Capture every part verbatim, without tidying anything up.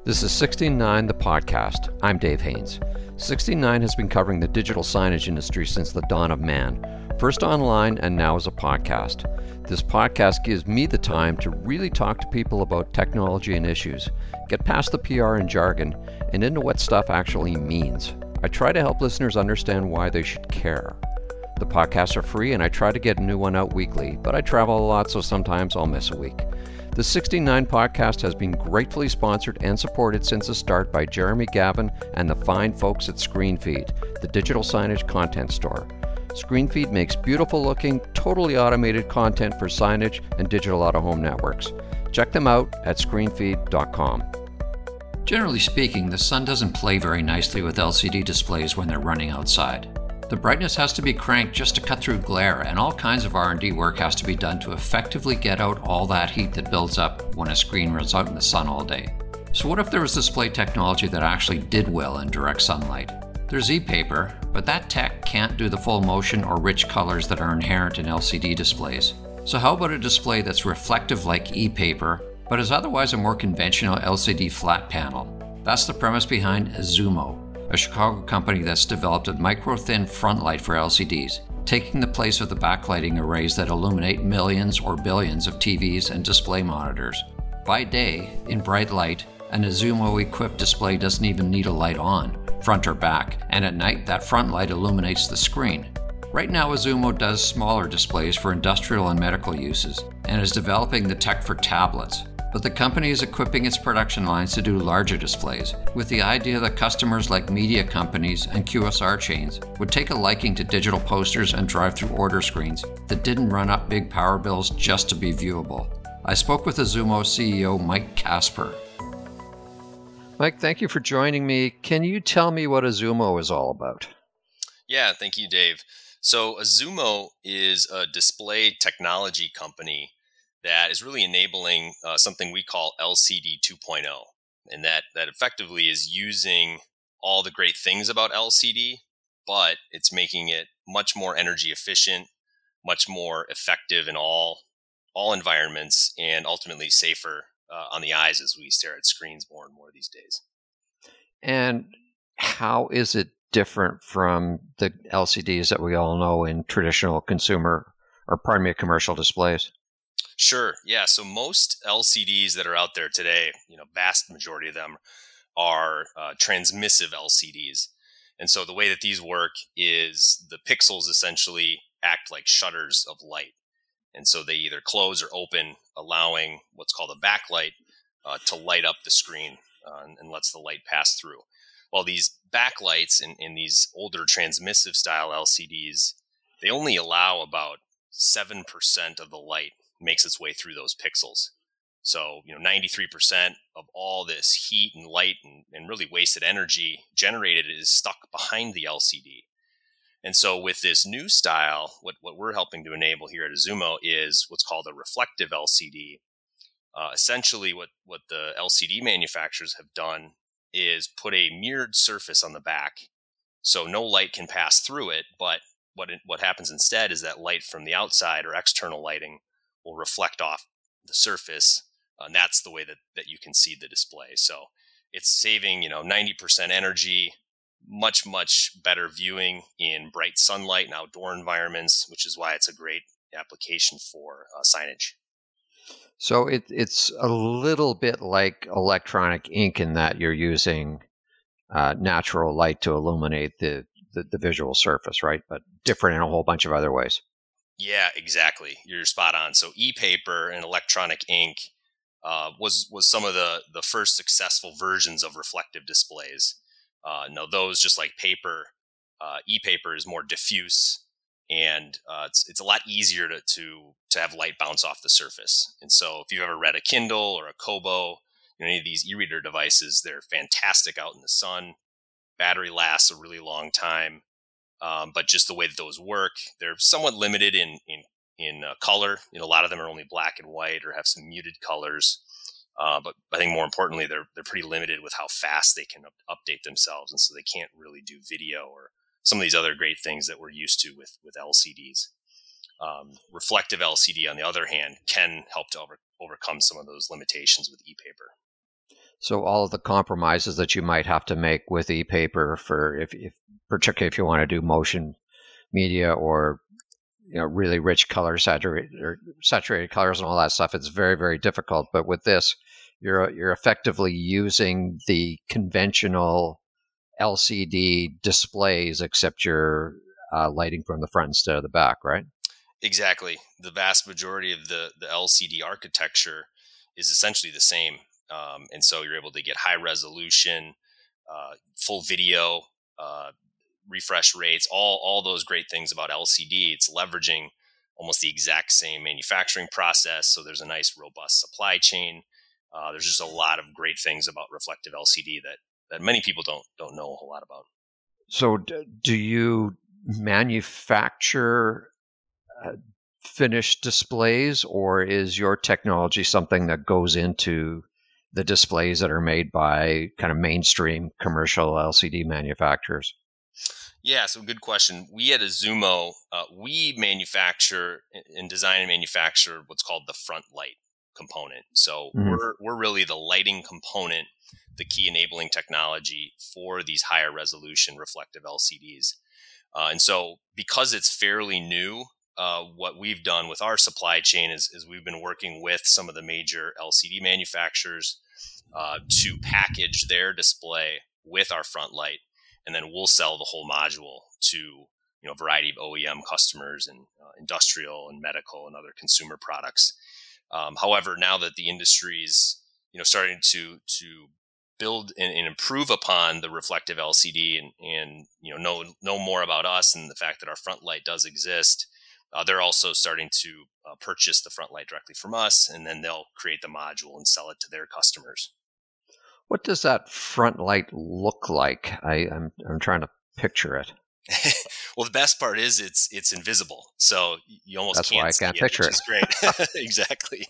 This is sixty-nine, the podcast. I'm Dave Haynes. sixty-nine has been covering the digital signage industry since the dawn of man, first online and now as a podcast. This podcast gives me the time to really talk to people about technology and issues, get past the P R and jargon, and into what stuff actually means. I try to help listeners understand why they should care. The podcasts are free and I try to get a new one out weekly, but I travel a lot, so sometimes I'll miss a week. The sixty-nine podcast has been gratefully sponsored and supported since the start by Jeremy Gavin and the fine folks at ScreenFeed, the digital signage content store. ScreenFeed makes beautiful looking, totally automated content for signage and digital out-of-home networks. Check them out at screenfeed dot com. Generally speaking, the sun doesn't play very nicely with L C D displays when they're running outside. The brightness has to be cranked just to cut through glare, and all kinds of R and D work has to be done to effectively get out all that heat that builds up when a screen runs out in the sun all day. So what if there was display technology that actually did well in direct sunlight? There's e-paper, but that tech can't do the full motion or rich colors that are inherent in L C D displays. So how about a display that's reflective like e-paper, but is otherwise a more conventional L C D flat panel? That's the premise behind Azumo, a Chicago company that's developed a micro-thin front light for L C Ds, taking the place of the backlighting arrays that illuminate millions or billions of T Vs and display monitors. By day, in bright light, an Azumo-equipped display doesn't even need a light on, front or back, and at night that front light illuminates the screen. Right now, Azumo does smaller displays for industrial and medical uses, and is developing the tech for tablets. But the company is equipping its production lines to do larger displays, with the idea that customers like media companies and Q S R chains would take a liking to digital posters and drive-through order screens that didn't run up big power bills just to be viewable. I spoke with Azumo C E O Mike Casper. Mike, thank you for joining me. Can you tell me what Azumo is all about? Yeah, thank you, Dave. So Azumo is a display technology company that is really enabling uh, something we call L C D two point oh. And that, that effectively is using all the great things about L C D, but it's making it much more energy efficient, much more effective in all, all environments, and ultimately safer uh, on the eyes as we stare at screens more and more these days. And how is it different from the L C Ds that we all know in traditional consumer, or pardon me, commercial displays? Sure. Yeah. So most L C Ds that are out there today, you know, vast majority of them are uh, transmissive L C Ds. And so the way that these work is the pixels essentially act like shutters of light. And so they either close or open, allowing what's called a backlight uh, to light up the screen uh, and, and lets the light pass through. Well, these backlights in, in these older transmissive style L C Ds, they only allow about seven percent of the light makes its way through those pixels. So, you know, ninety-three percent of all this heat and light and, and really wasted energy generated is stuck behind the L C D. And so with this new style, what, what we're helping to enable here at Azumo is what's called a reflective L C D. Uh, essentially, what, what the L C D manufacturers have done is put a mirrored surface on the back, so no light can pass through it, but what, it, what happens instead is that light from the outside or external lighting will reflect off the surface, and that's the way that, that you can see the display. So it's saving, you know, ninety percent energy, much, much better viewing in bright sunlight and outdoor environments, which is why it's a great application for uh, signage. So it, it's a little bit like electronic ink in that you're using uh, natural light to illuminate the, the, the visual surface, right? But different in a whole bunch of other ways. Yeah, exactly. You're spot on. So e-paper and electronic ink uh, was was some of the, the first successful versions of reflective displays. Uh, no, those, just like paper, uh, e-paper is more diffuse, and uh, it's it's a lot easier to, to to have light bounce off the surface. And so if you've ever read a Kindle or a Kobo, you know, any of these e-reader devices, they're fantastic out in the sun. Battery lasts a really long time. Um, but just the way that those work, they're somewhat limited in in in uh, color. You know, a lot of them are only black and white or have some muted colors. Uh, but I think more importantly, they're they're pretty limited with how fast they can up- update themselves, and so they can't really do video or some of these other great things that we're used to with with L C Ds. Um, reflective L C D, on the other hand, can help to over, overcome some of those limitations with e-paper. So all of the compromises that you might have to make with e-paper for if, if particularly if you want to do motion media or you know really rich color saturated or saturated colors and all that stuff, it's very, very difficult. But with this, you're you're effectively using the conventional L C D displays, except you're uh, lighting from the front instead of the back, right? Exactly. The vast majority of the, the L C D architecture is essentially the same. Um, and so you're able to get high resolution, uh, full video, uh, refresh rates, all, all those great things about L C D. It's leveraging almost the exact same manufacturing process. So there's a nice, robust supply chain. Uh, there's just a lot of great things about reflective L C D that, that many people don't, don't know a whole lot about. So d- do you manufacture uh, finished displays, or is your technology something that goes into the displays that are made by kind of mainstream commercial L C D manufacturers? Yeah, so good question. We at Azumo, uh, we manufacture and design and manufacture what's called the front light component. So mm-hmm. we're we're really the lighting component, the key enabling technology for these higher resolution reflective L C Ds. Uh, and so because it's fairly new, uh, what we've done with our supply chain is, is we've been working with some of the major L C D manufacturers uh, to package their display with our front light. And then we'll sell the whole module to you know a variety of O E M customers and uh, industrial and medical and other consumer products. Um, however, now that the industry is you know starting to to build and, and improve upon the reflective L C D and and you know know know more about us and the fact that our front light does exist, uh, they're also starting to uh, purchase the front light directly from us, and then they'll create the module and sell it to their customers. What does that front light look like? I, I'm I'm trying to picture it. Well, the best part is it's it's invisible, so you almost that's can't. That's why I can't see picture it, which it. Is great. Exactly.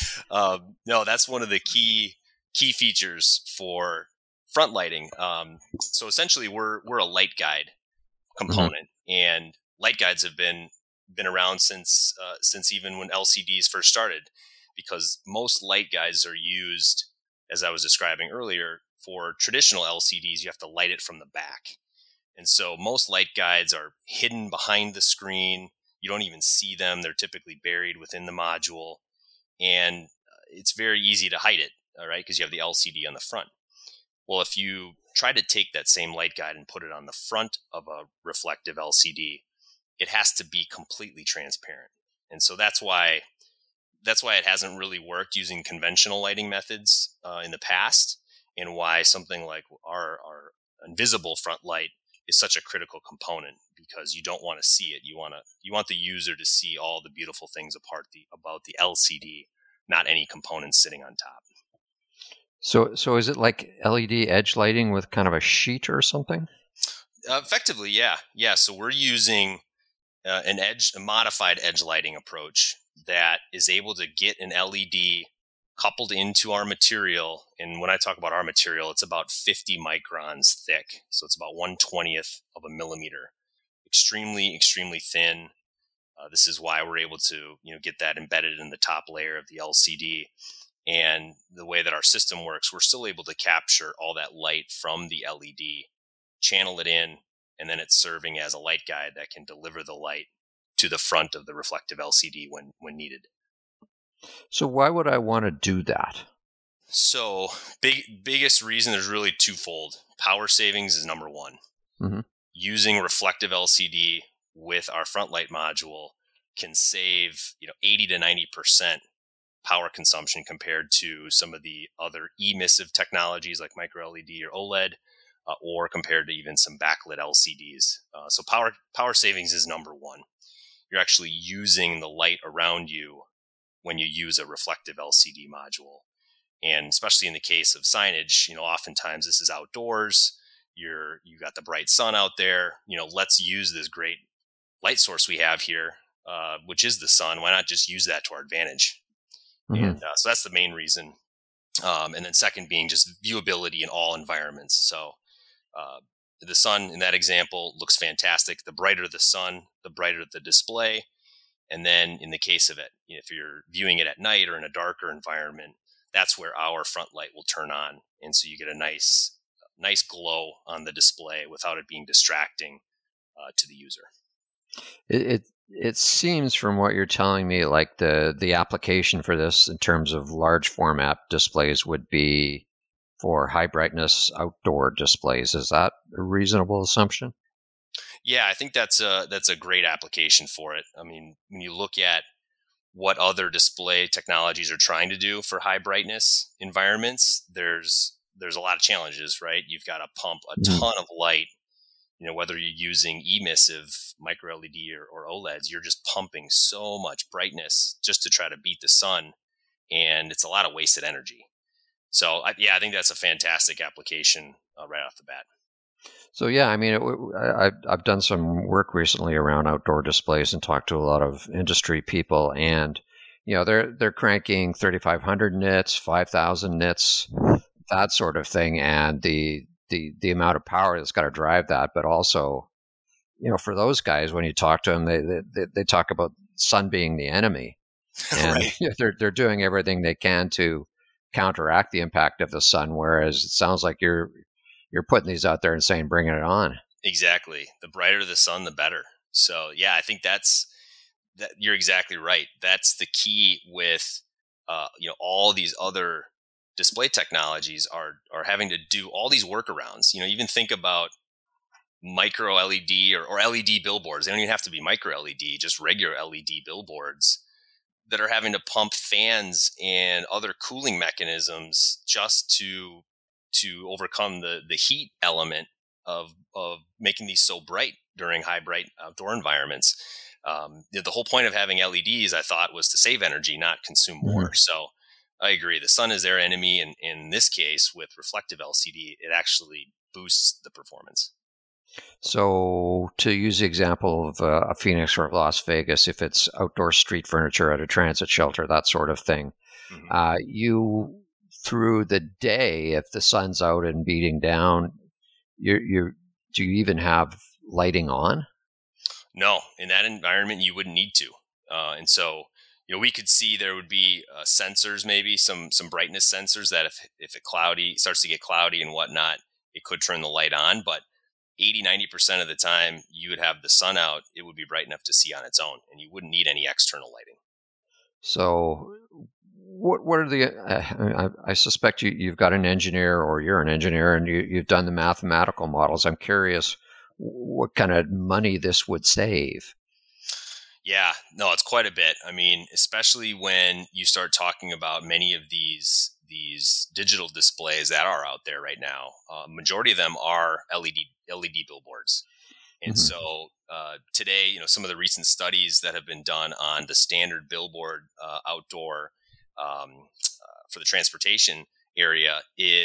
Um, no, that's one of the key key features for front lighting. Um, so essentially, we're we're a light guide component, mm-hmm. and light guides have been been around since uh, since even when L C Ds first started, because most light guides are used, as I was describing earlier, for traditional L C Ds. You have to light it from the back. And so most light guides are hidden behind the screen. You don't even see them. They're typically buried within the module. And it's very easy to hide it, all right, because you have the L C D on the front. Well, if you try to take that same light guide and put it on the front of a reflective L C D, it has to be completely transparent. And so that's why that's why it hasn't really worked using conventional lighting methods uh, in the past, and why something like our, our invisible front light is such a critical component, because you don't want to see it. You want to you want the user to see all the beautiful things apart the, about the L C D, not any components sitting on top. So, so is it like L E D edge lighting with kind of a sheet or something? Uh, effectively, yeah, yeah. So we're using uh, an edge, a modified edge lighting approach that is able to get an L E D coupled into our material. And when I talk about our material, it's about fifty microns thick. So it's about one twentieth of a millimeter. Extremely, extremely thin. Uh, this is why we're able to, you know, get that embedded in the top layer of the L C D. And the way that our system works, we're still able to capture all that light from the L E D, channel it in, and then it's serving as a light guide that can deliver the light to the front of the reflective L C D when, when needed. So why would I want to do that? So big biggest reason is really twofold. Power savings is number one. Mm-hmm. Using reflective L C D with our front light module can save, you know, eighty to ninety percent power consumption compared to some of the other emissive technologies like micro L E D or OLED, uh, or compared to even some backlit L C Ds. Uh, so power power savings is number one. You're actually using the light around you when you use a reflective L C D module. And especially in the case of signage, you know, oftentimes this is outdoors. You're, you got the bright sun out there. You know, let's use this great light source we have here, uh, which is the sun. Why not just use that to our advantage? Mm-hmm. And uh, so that's the main reason. Um, and then second being just viewability in all environments. So uh, the sun in that example looks fantastic. The brighter the sun, the brighter the display. And then in the case of it, if you're viewing it at night or in a darker environment, that's where our front light will turn on. And so you get a nice, nice glow on the display without it being distracting uh, to the user. It, it it seems from what you're telling me like the the application for this in terms of large format displays would be for high brightness outdoor displays. Is that a reasonable assumption? Yeah, I think that's a that's a great application for it. I mean, when you look at what other display technologies are trying to do for high brightness environments, there's there's a lot of challenges, right? You've got to pump a Mhm. ton of light. You know, whether you're using emissive micro L E D or, or OLEDs, you're just pumping so much brightness just to try to beat the sun, and it's a lot of wasted energy. So, I, yeah, I think that's a fantastic application uh, right off the bat. So yeah, I mean, it, I, I've I've done some work recently around outdoor displays and talked to a lot of industry people, and you know, they're they're cranking thirty-five hundred nits, five thousand nits, that sort of thing, and the the the amount of power that's got to drive that, but also, you know, for those guys, when you talk to them, they they, they talk about sun being the enemy, and Right. you know, they're they're doing everything they can to counteract the impact of the sun. Whereas it sounds like you're you're putting these out there and saying, "Bring it on." Exactly. The brighter the sun, the better. So, yeah, I think that's that. You're exactly right. That's the key with uh, you know all these other display technologies are are having to do all these workarounds. You know, even think about micro L E D or, or L E D billboards. They don't even have to be micro L E D, just regular L E D billboards that are having to pump fans and other cooling mechanisms just to to overcome the the heat element of of making these so bright during high bright outdoor environments. Um, the, the whole point of having L E Ds, I thought, was to save energy, not consume more. Mhm. So I agree. The sun is their enemy, and in this case, with reflective L C D, it actually boosts the performance. So, to use the example of uh, a Phoenix or Las Vegas, if it's outdoor street furniture at a transit shelter, that sort of thing, Mhm. uh, you through the day, if the sun's out and beating down, you you do you even have lighting on? No, in that environment, you wouldn't need to. Uh, and so, you know, we could see there would be uh, sensors, maybe some some brightness sensors that if if it cloudy starts to get cloudy and whatnot, it could turn the light on. But eighty, ninety percent of the time, you would have the sun out. It would be bright enough to see on its own, and you wouldn't need any external lighting. So, what what are the? Uh, I, I suspect you you've got an engineer or you're an engineer and you you've done the mathematical models. I'm curious what kind of money this would save. Yeah, no, it's quite a bit. I mean, especially when you start talking about many of these these digital displays that are out there right now. Uh, majority of them are L E D L E D billboards. And Hmm. so uh, today, you know, some of the recent studies that have been done on the standard billboard uh, outdoor um, uh, for the transportation area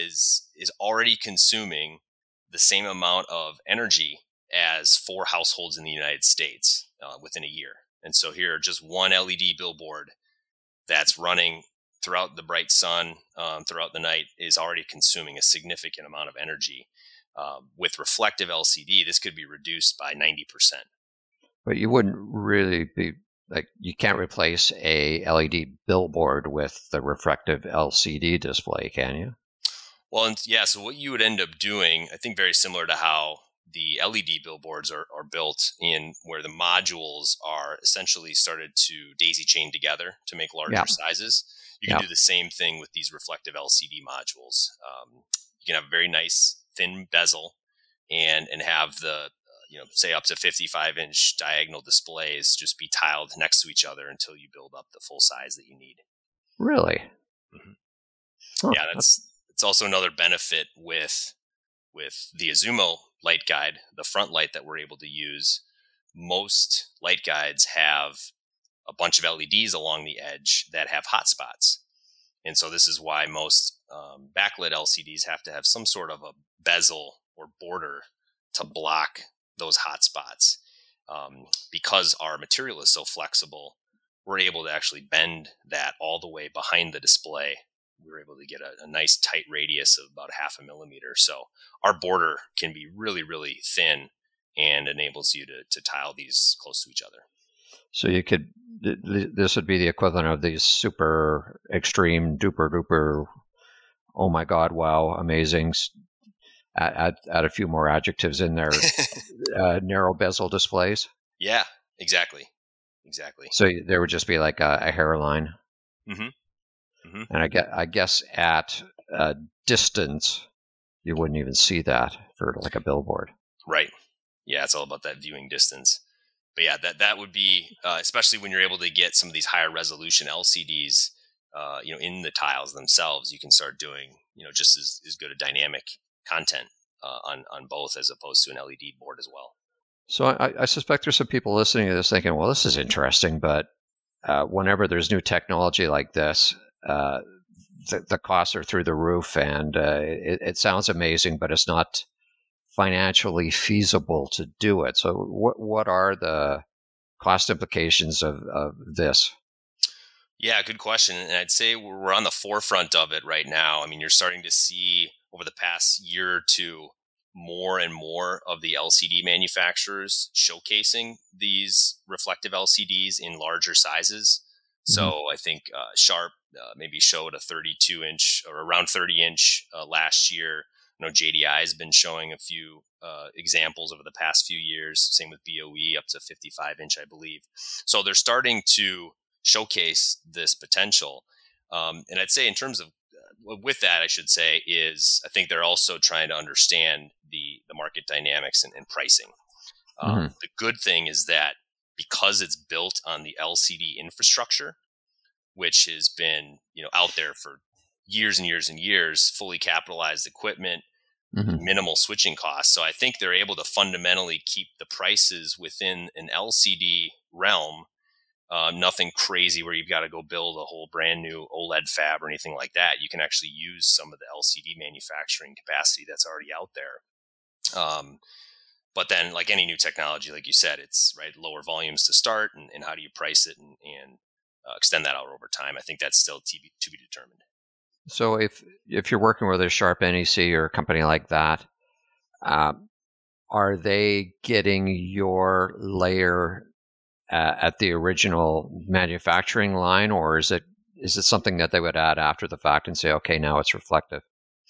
is is already consuming the same amount of energy as four households in the United States uh, within a year. And so here, just one L E D billboard that's running throughout the bright sun um, throughout the night is already consuming a significant amount of energy. Um, with reflective L C D, this could be reduced by ninety percent. But you wouldn't really be like you can't replace a L E D billboard with the reflective L C D display, can you? Well, and yeah, so what you would end up doing, I think very similar to how the L E D billboards are, are built in where the modules are essentially started to daisy chain together to make Yeah, larger sizes. You can yeah. do the same thing with these reflective L C D modules. Um, you can have a very nice thin bezel and and have the uh, you know say up to fifty-five inch diagonal displays just be tiled next to each other until you build up the full size that you need. Really? Mhm. Huh. Yeah, That's, that's it's also another benefit with with the Azumo light guide, the front light that we're able to use. Most light guides have a bunch of L E Ds along the edge that have hotspots. And so this is why most um, backlit L C Ds have to have some sort of a bezel or border to block those hotspots. Um, because our material is so flexible, we're able to actually bend that all the way behind the display. We're able to get a, a nice tight radius of about half a millimeter. So our border can be really, really thin and enables you to, to tile these close to each other. So you could, th- th- this would be the equivalent of these super extreme duper duper, oh my God, wow, amazing, add, add, add a few more adjectives in there, uh, narrow bezel displays. Yeah, exactly. Exactly. So there would just be like a, a hairline. Mm-hmm. Mm-hmm. And I guess, I guess at a distance, you wouldn't even see that for like a billboard. Right. Yeah, it's all about that viewing distance. But yeah, that that would be, uh, especially when you're able to get some of these higher resolution L C Ds, uh, you know, in the tiles themselves, you can start doing, you know, just as, as good a dynamic content uh, on, on both as opposed to an L E D board as well. So I, I suspect there's some people listening to this thinking, well, this is interesting, but uh, whenever there's new technology like this, uh, the, the costs are through the roof, and uh, it, it sounds amazing, but it's not financially feasible to do it. So what what are the cost implications of, of this? Yeah, good question. And I'd say we're on the forefront of it right now. I mean, you're starting to see over the past year or two more and more of the L C D manufacturers showcasing these reflective L C Ds in larger sizes. So mm-hmm. I think uh, Sharp uh, maybe showed a thirty-two inch or around thirty inch uh, last year. I know J D I has been showing a few uh, examples over the past few years. Same with B O E, up to fifty-five inch, I believe. So they're starting to showcase this potential. Um, and I'd say in terms of, uh, with that, I should say, is I think they're also trying to understand the, the market dynamics and, and pricing. Um, mm-hmm. The good thing is that because it's built on the L C D infrastructure, which has been, you know, out there for years and years and years, fully capitalized equipment, mm-hmm. minimal switching costs. So I think they're able to fundamentally keep the prices within an L C D realm. Uh, nothing crazy where you've got to go build a whole brand new OLED fab or anything like that. You can actually use some of the L C D manufacturing capacity that's already out there. Um, but then, like any new technology, like you said, it's right lower volumes to start, and, and how do you price it and, and uh, extend that out over time? I think that's still to be, to be determined. So if if you're working with a Sharp N E C or a company like that, uh, are they getting your layer uh, at the original manufacturing line, or is it is it something that they would add after the fact and say, okay, now it's reflective?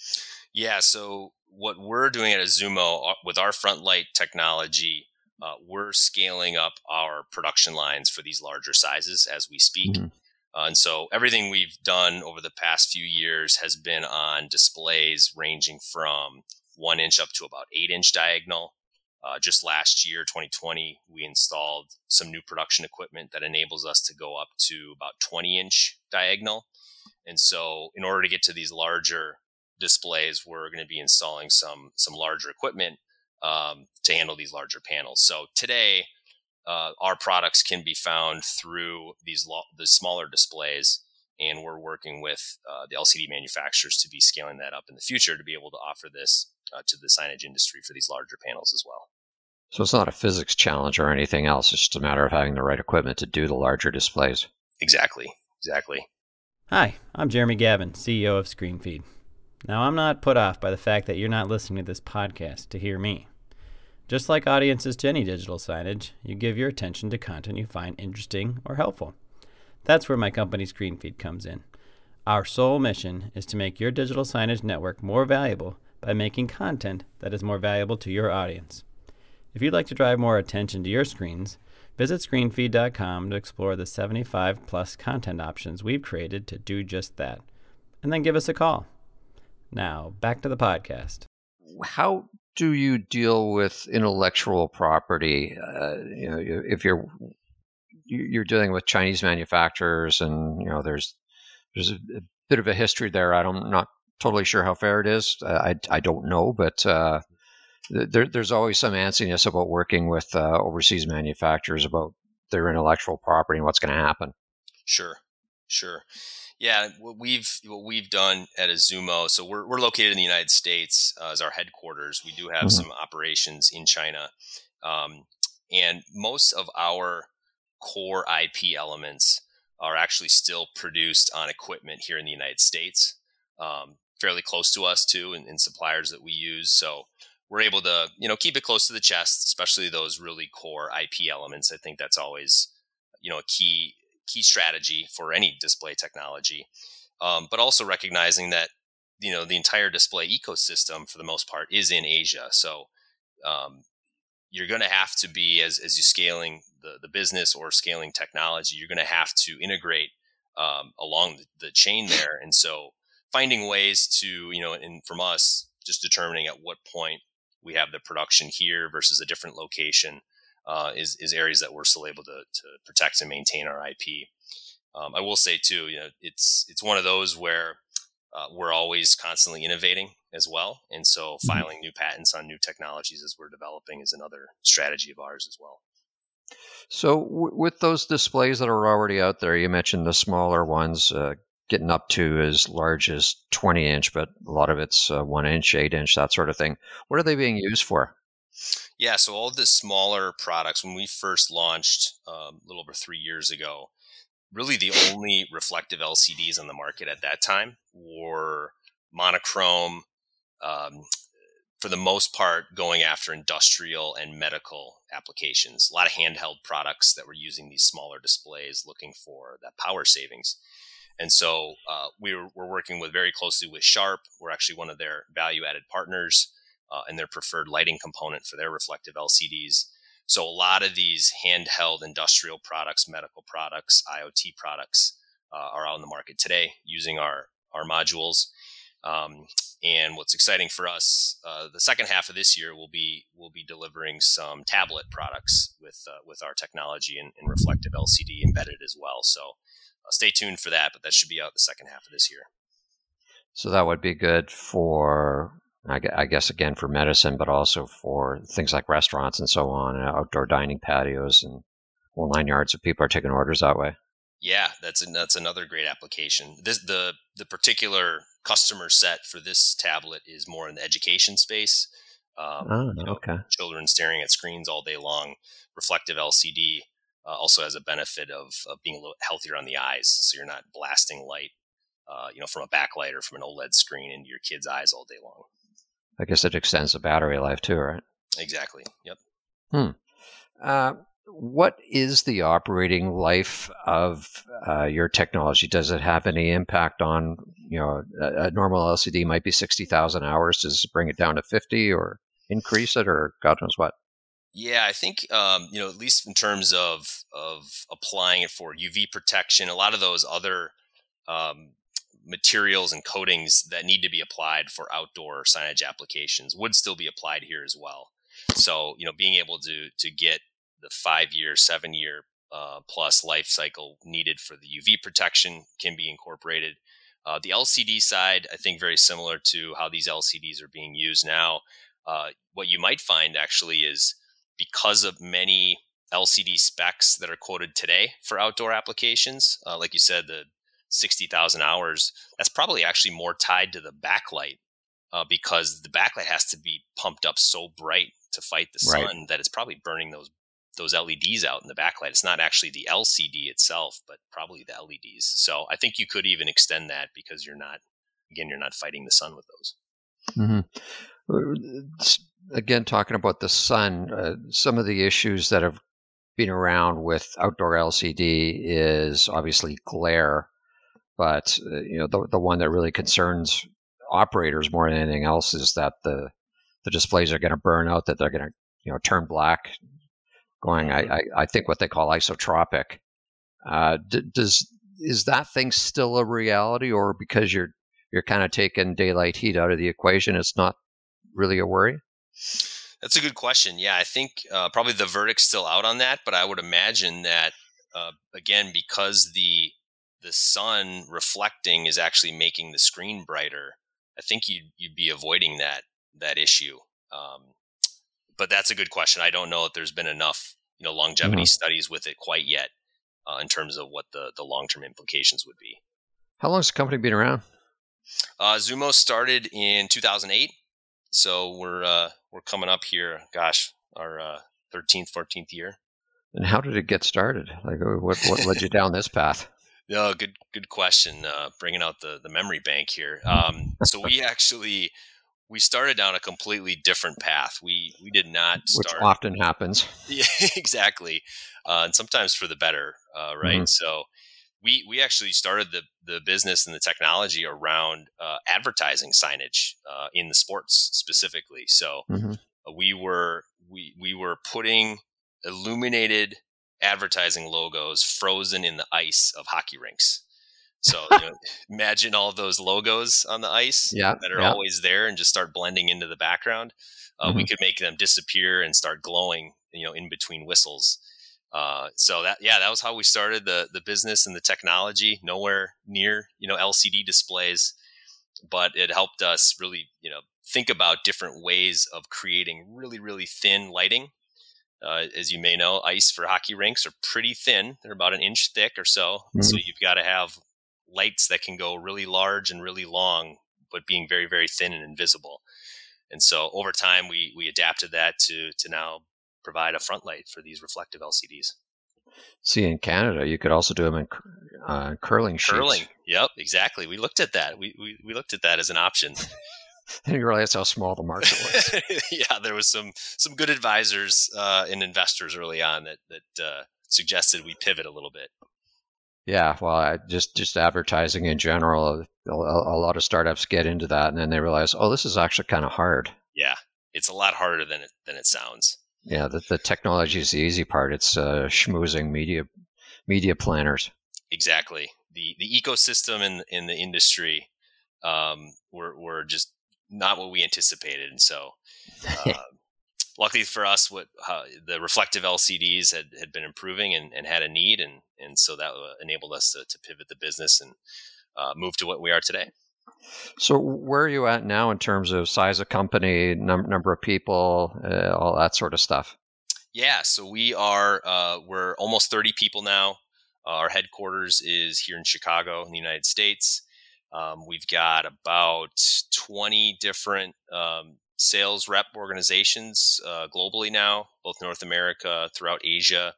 Yeah. So what we're doing at Azumo with our front light technology, uh, we're scaling up our production lines for these larger sizes as we speak. Mm-hmm. Uh, and so everything we've done over the past few years has been on displays ranging from one inch up to about eight inch diagonal. Uh, just last year, twenty twenty, we installed some new production equipment that enables us to go up to about twenty inch diagonal. And so in order to get to these larger displays, we're going to be installing some, some larger equipment um, to handle these larger panels. So today, Uh, our products can be found through these lo- the smaller displays, and we're working with uh, the L C D manufacturers to be scaling that up in the future to be able to offer this uh, to the signage industry for these larger panels as well. So it's not a physics challenge or anything else. It's just a matter of having the right equipment to do the larger displays. Exactly. Exactly. Hi, I'm Jeremy Gavin, C E O of ScreenFeed. Now, I'm not put off by the fact that you're not listening to this podcast to hear me. Just like audiences to any digital signage, you give your attention to content you find interesting or helpful. That's where my company ScreenFeed comes in. Our sole mission is to make your digital signage network more valuable by making content that is more valuable to your audience. If you'd like to drive more attention to your screens, visit screenfeed dot com to explore the seventy-five plus content options we've created to do just that. And then give us a call. Now, back to the podcast. How do you deal with intellectual property? Uh, you know, if you're you're dealing with Chinese manufacturers, and you know, there's there's a, a bit of a history there. I'm not totally sure how fair it is. I I don't know, but uh, there there's always some antsiness about working with uh, overseas manufacturers about their intellectual property and what's going to happen. Sure, sure. Yeah, what we've what we've done at Azumo, so we're we're located in the United States uh, as our headquarters. We do have mm-hmm. some operations in China, um, and most of our core I P elements are actually still produced on equipment here in the United States, um, fairly close to us too, and, and suppliers that we use. So we're able to, you know, keep it close to the chest, especially those really core I P elements. I think that's always you know, a key key strategy for any display technology. Um, but also recognizing that, you know, the entire display ecosystem for the most part is in Asia. So um, you're going to have to be, as as you scaling the, the business or scaling technology, you're going to have to integrate um, along the, the chain there. And so finding ways to, you know, and from us, just determining at what point we have the production here versus a different location uh, is, is areas that we're still able to, to protect and maintain our I P. Um, I will say too, you know, it's, it's one of those where uh, we're always constantly innovating as well. And so filing new patents on new technologies as we're developing is another strategy of ours as well. So w- with those displays that are already out there, you mentioned the smaller ones uh, getting up to as large as twenty inch, but a lot of it's uh, one inch, eight inch, that sort of thing. What are they being used for? Yeah, so all of the smaller products, when we first launched um, a little over three years ago, really the only reflective L C Ds on the market at that time were monochrome, um, for the most part going after industrial and medical applications. A lot of handheld products that were using these smaller displays looking for that power savings. And so uh, we were, we're working with very closely with Sharp. We're actually one of their value-added partners uh, and their preferred lighting component for their reflective L C Ds. So a lot of these handheld industrial products, medical products, I O T products uh, are out in the market today using our, our modules. Um, and what's exciting for us, uh, the second half of this year, we'll be we'll be delivering some tablet products with uh, with our technology and, and reflective L C D embedded as well. So uh, stay tuned for that, but that should be out the second half of this year. So that would be good for, I gue- I guess, again, for medicine, but also for things like restaurants and so on, and outdoor dining patios and whole nine yards if people are taking orders that way. Yeah, that's a, that's another great application. This the the particular customer set for this tablet is more in the education space. Um, Oh, you know, okay. children staring at screens all day long. Reflective L C D uh, also has a benefit of, of being a little healthier on the eyes, so you're not blasting light, uh, you know, from a backlight or from an OLED screen into your kid's eyes all day long. I guess it extends the battery life too, right? Exactly. Yep. Hmm. Uh, what is the operating life of uh, your technology? Does it have any impact on, you know, a, a normal L C D might be sixty thousand hours. Does it bring it down to fifty or increase it or God knows what? Yeah, I think um, you know, at least in terms of of applying it for U V protection, a lot of those other um, materials and coatings that need to be applied for outdoor signage applications would still be applied here as well. So, you know, being able to to get the five year, seven year uh, plus life cycle needed for the U V protection can be incorporated. Uh, the L C D side, I think, very similar to how these L C Ds are being used now. Uh, what you might find actually is because of many L C D specs that are quoted today for outdoor applications, uh, like you said, the sixty thousand hours, that's probably actually more tied to the backlight uh, because the backlight has to be pumped up so bright to fight the sun Right. that it's probably burning those those L E Ds out in the backlight. It's not actually the L C D itself, but probably the L E Ds. So I think you could even extend that because you're not, again, you're not fighting the sun with those. Mm-hmm. Again, talking about the sun, uh, some of the issues that have been around with outdoor L C D is obviously glare, but uh, you know the the one that really concerns operators more than anything else is that the the displays are going to burn out, that they're going to you know turn black, going I, I, I think what they call isotropic. Uh, d- does is that thing still a reality, or because you're you're kind of taking daylight heat out of the equation, it's not really a worry? That's a good question. Yeah, I think uh, probably the verdict's still out on that, but I would imagine that uh, again, because the the sun reflecting is actually making the screen brighter, I think you'd you'd be avoiding that that issue. Um, but that's a good question. I don't know if there's been enough you know longevity Mhm. studies with it quite yet uh, in terms of what the the long term implications would be. How long has the company been around? Uh, Zumo started in two thousand eight, so we're uh, we're coming up here. Gosh, our uh, thirteenth, fourteenth year. And how did it get started? Like, uh, what what led you down this path? No, good good question. Uh, bringing out the the memory bank here. Um, so we actually we started down a completely different path. We we did not Which start. often happens. Yeah, exactly, uh, and sometimes for the better, uh, right? Mm-hmm. So we we actually started the the business and the technology around uh, advertising signage uh, in the sports specifically. So Mm-hmm. uh, we were we we were putting illuminated advertising logos frozen in the ice of hockey rinks. So you know, imagine all of those logos on the ice Yeah, that are yeah. always there and just start blending into the background. Uh, Mm-hmm. We could make them disappear and start glowing, you know, in between whistles. Uh, so that, yeah, that was how we started the the business and the technology. Nowhere near, you know, L C D displays, but it helped us really, you know, think about different ways of creating really, really thin lighting. Uh, as you may know, ice for hockey rinks are pretty thin; they're about an inch thick or so. Mm-hmm. So you've got to have lights that can go really large and really long, but being very, very thin and invisible. And so over time, we we adapted that to to now provide a front light for these reflective L C Ds. See, in Canada, you could also do them in uh, curling sheets. Curling, yep, exactly. We looked at that. We we, we looked at that as an option. And you realize how small the market was. Yeah, there was some some good advisors uh, and investors early on that that uh, suggested we pivot a little bit. Yeah, well, I, just just advertising in general, a, a lot of startups get into that, and then they realize, oh, this is actually kind of hard. Yeah, it's a lot harder than it than it sounds. Yeah, the, the technology is the easy part. It's uh, schmoozing media media planners. Exactly. The the ecosystem in in the industry um, were were just not what we anticipated, and so uh, luckily for us, what uh, the reflective L C Ds had, had been improving and, and had a need, and and so that uh, enabled us to, to pivot the business and uh, move to what we are today. So where are you at now in terms of size of company, num- number of people, uh, all that sort of stuff? Yeah, so we are uh, we're almost thirty people now. Uh, our headquarters is here in Chicago, in the United States. Um, we've got about twenty different um, sales rep organizations uh, globally now, both North America, throughout Asia.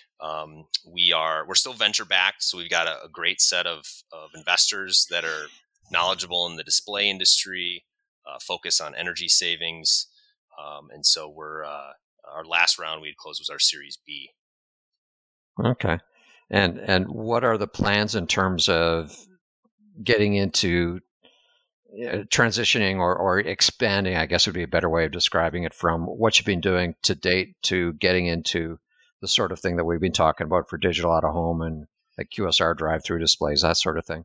Um, we are we're still venture backed, so we've got a, a great set of, of investors that are knowledgeable in the display industry, uh, focus on energy savings, um, and so we're uh, our last round we had closed was our Series B. Okay, and and what are the plans in terms of getting into uh, transitioning or, or expanding, I guess would be a better way of describing it, from what you've been doing to date to getting into the sort of thing that we've been talking about for digital out of home and like Q S R drive-through displays, that sort of thing?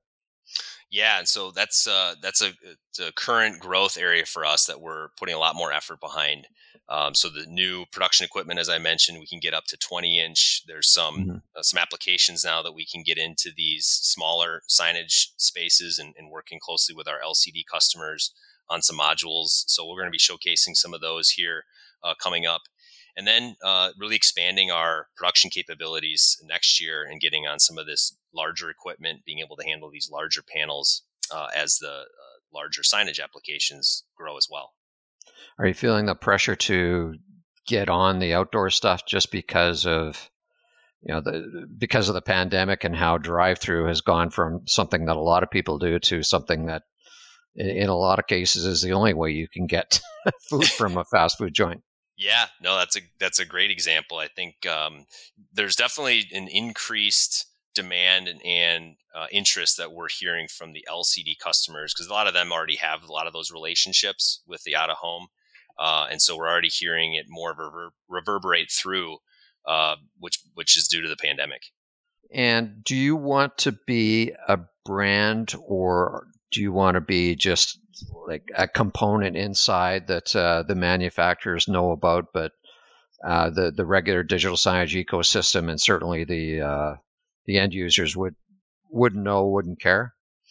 Yeah, and so that's uh, that's a, a current growth area for us that we're putting a lot more effort behind. Um, so the new production equipment, as I mentioned, we can get up to twenty inch. There's some Mm-hmm. uh, some applications now that we can get into these smaller signage spaces and, and working closely with our L C D customers on some modules. So we're going to be showcasing some of those here uh, coming up. And then uh, really expanding our production capabilities next year and getting on some of this larger equipment, being able to handle these larger panels uh, as the uh, larger signage applications grow as well. Are you feeling the pressure to get on the outdoor stuff just because of, you know, the because of the pandemic and how drive-through has gone from something that a lot of people do to something that, in, in a lot of cases, is the only way you can get food from a fast food joint? Yeah, no, that's a that's a great example. I think um, there's definitely an increased demand and, and uh, interest that we're hearing from the L C D customers, because a lot of them already have a lot of those relationships with the out of home, uh, and so we're already hearing it more rever- reverberate through, uh, which which is due to the pandemic. And do you want to be a brand, or do you want to be just like a component inside that uh, the manufacturers know about, but uh, the the regular digital signage ecosystem and certainly the uh, the end users would wouldn't know, wouldn't care?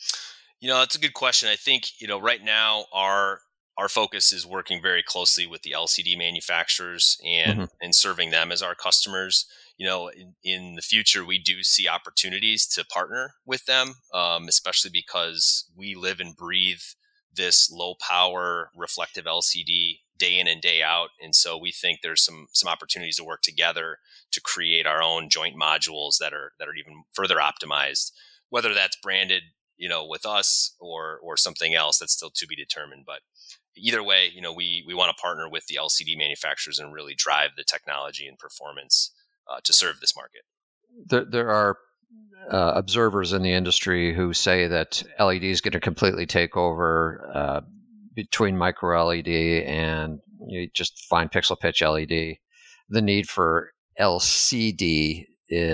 You know, that's a good question. I think, you know, right now our our focus is working very closely with the L C D manufacturers and Mm-hmm. and serving them as our customers. You know, in, in the future, we do see opportunities to partner with them, um, especially because we live and breathe this low power reflective L C D day in and day out. And so we think there's some some opportunities to work together to create our own joint modules that are that are even further optimized, whether that's branded, you know, with us or or something else, that's still to be determined. But either way, you know, we we want to partner with the L C D manufacturers and really drive the technology and performance uh, to serve this market. There, there are uh, observers in the industry who say that L E D is going to completely take over uh, between micro L E D and you just fine pixel pitch L E D. The need for L C D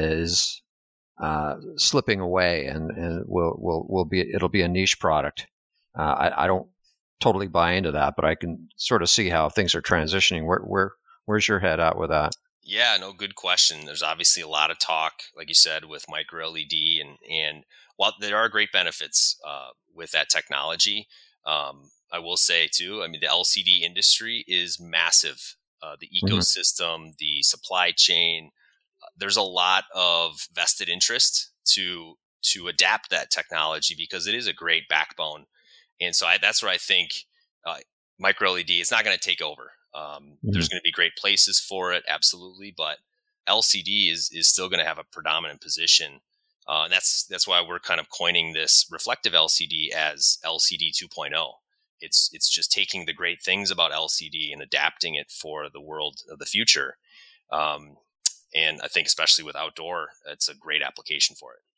is uh, slipping away, and, and will will will be it'll be a niche product. Uh, I, I don't totally buy into that, but I can sort of see how things are transitioning. Where where where's your head at with that? Yeah, no, good question. There's obviously a lot of talk, like you said, with micro L E D, and and while there are great benefits uh, with that technology, um, I will say too, I mean, the L C D industry is massive. Uh, the ecosystem, mm-hmm. the supply chain, uh, there's a lot of vested interest to to adapt that technology because it is a great backbone. And so I, that's where I think uh, micro L E D is not going to take over. Um, mm-hmm. There's going to be great places for it, absolutely, but L C D is is still going to have a predominant position, uh, and that's that's why we're kind of coining this reflective L C D as L C D two point oh. It's it's just taking the great things about L C D and adapting it for the world of the future, um, and I think especially with outdoor, it's a great application for it.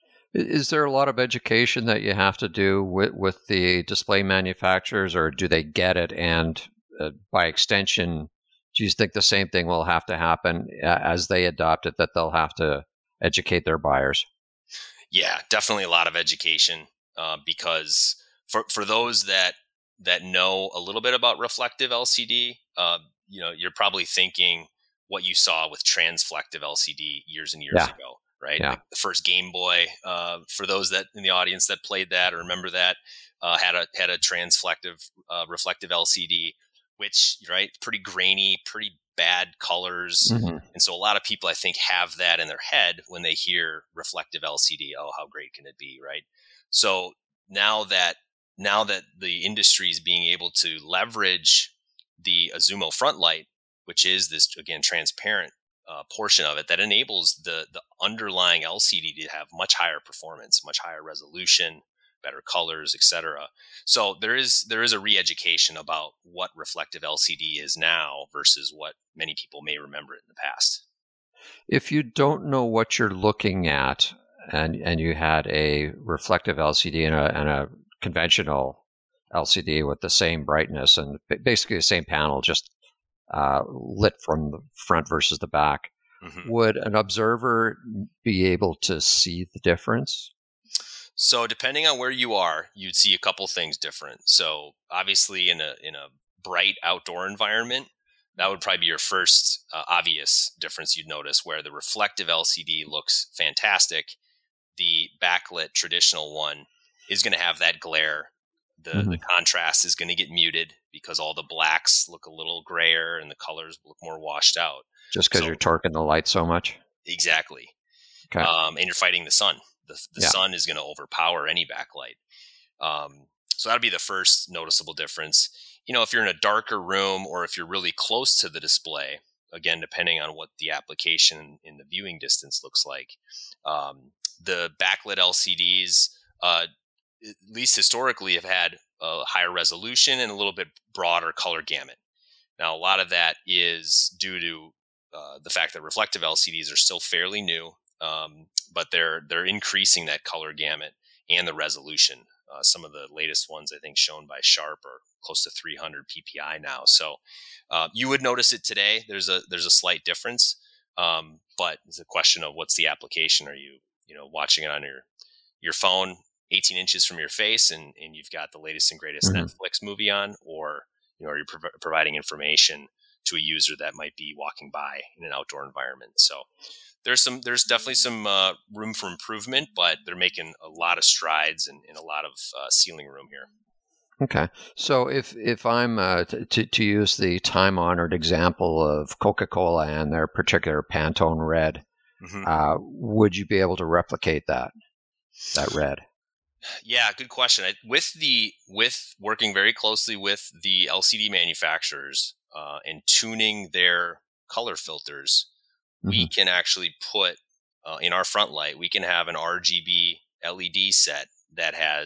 Is there a lot of education that you have to do with, with the display manufacturers, or do they get it? And uh, by extension, do you think the same thing will have to happen uh, as they adopt it, that they'll have to educate their buyers? Yeah, definitely a lot of education uh, because for, for those that that know a little bit about reflective L C D, uh, you know, you're probably thinking what you saw with transflective L C D years and years yeah. ago. Right, yeah. Like the first Game Boy. Uh, for those that in the audience that played that or remember that, uh, had a had a transflective, uh, reflective L C D, which right, pretty grainy, pretty bad colors, mm-hmm. and so a lot of people I think have that in their head when they hear reflective L C D. Oh, how great can it be, right? So now that now that the industry is being able to leverage the Azumo front light, which is this again transparent. Uh, portion of it that enables the the underlying L C D to have much higher performance, much higher resolution, better colors, et cetera. So there is there is a re-education about what reflective L C D is now versus what many people may remember it in the past. If you don't know what you're looking at, and and you had a reflective L C D and a, and a conventional L C D with the same brightness and basically the same panel, just Uh, lit from the front versus the back, mm-hmm. would an observer be able to see the difference? So depending on where you are, you'd see a couple things different. So obviously in a in a bright outdoor environment, that would probably be your first uh, obvious difference you'd notice, where the reflective L C D looks fantastic. The backlit traditional one is going to have that glare. The, mm-hmm. the contrast is going to get muted because all the blacks look a little grayer and the colors look more washed out. Just because so, you're torquing the light so much? Exactly. Okay. Um, and you're fighting the sun. The, the yeah. sun is going to overpower any backlight. Um, so that'd be the first noticeable difference. You know, if you're in a darker room or if you're really close to the display, again, depending on what the application in the viewing distance looks like, um, the backlit L C Ds, uh, at least historically, have had a higher resolution and a little bit broader color gamut. Now, a lot of that is due to uh, the fact that reflective L C Ds are still fairly new, um, but they're they're increasing that color gamut and the resolution. Uh, some of the latest ones, I think, shown by Sharp are close to three hundred P P I now. So uh, you would notice it today. There's a there's a slight difference, um, but it's a question of what's the application. Are you you know watching it on your your phone eighteen inches from your face and, and you've got the latest and greatest mm-hmm. Netflix movie on, or you know, are you prov- providing information to a user that might be walking by in an outdoor environment? So there's some, there's definitely some uh, room for improvement, but they're making a lot of strides and, and a lot of uh, ceiling room here. Okay. So if, if I'm uh, t- to, to use the time honored example of Coca-Cola and their particular Pantone red, mm-hmm. uh, would you be able to replicate that, that red? Yeah, good question. I, with the with working very closely with the L C D manufacturers uh, and tuning their color filters, mm-hmm. we can actually put uh, in our front light. We can have an R G B L E D set that has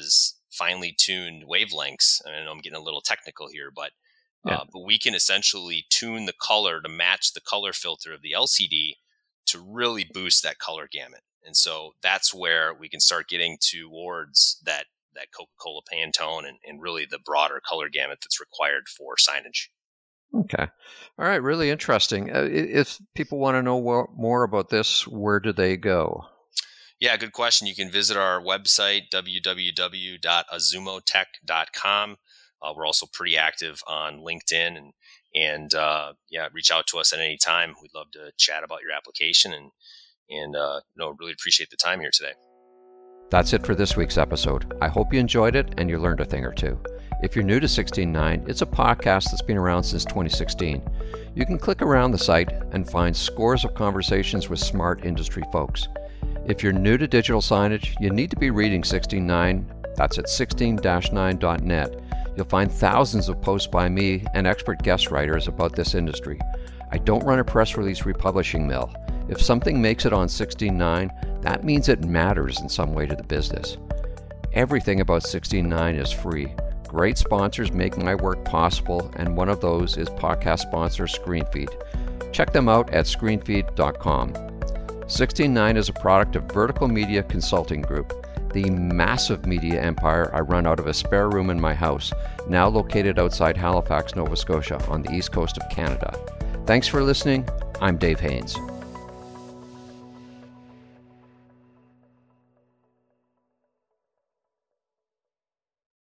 finely tuned wavelengths. I know I'm getting a little technical here, but yeah. uh, but we can essentially tune the color to match the color filter of the L C D to really boost that color gamut. And so that's where we can start getting towards that that Coca-Cola Pantone and, and really the broader color gamut that's required for signage. Okay. All right. Really interesting. Uh, if people want to know more about this, where do they go? Yeah, good question. You can visit our website, w w w dot azumotech dot com. Uh, we're also pretty active on LinkedIn, and and uh, yeah, reach out to us at any time. We'd love to chat about your application, and and uh, no, really appreciate the time here today. That's it for this week's episode. I hope you enjoyed it and you learned a thing or two. If you're new to sixteen nine, it's a podcast that's been around since twenty sixteen. You can click around the site and find scores of conversations with smart industry folks. If you're new to digital signage, you need to be reading sixteen nine. That's at sixteen dash nine dot net. You'll find thousands of posts by me and expert guest writers about this industry. I don't run a press release republishing mill. If something makes it on sixteen nine, that means it matters in some way to the business. Everything about sixteen nine is free. Great sponsors make my work possible, and one of those is podcast sponsor ScreenFeed. Check them out at screenfeed dot com. sixteen nine is a product of Vertical Media Consulting Group, the massive media empire I run out of a spare room in my house, now located outside Halifax, Nova Scotia, on the east coast of Canada. Thanks for listening. I'm Dave Haynes.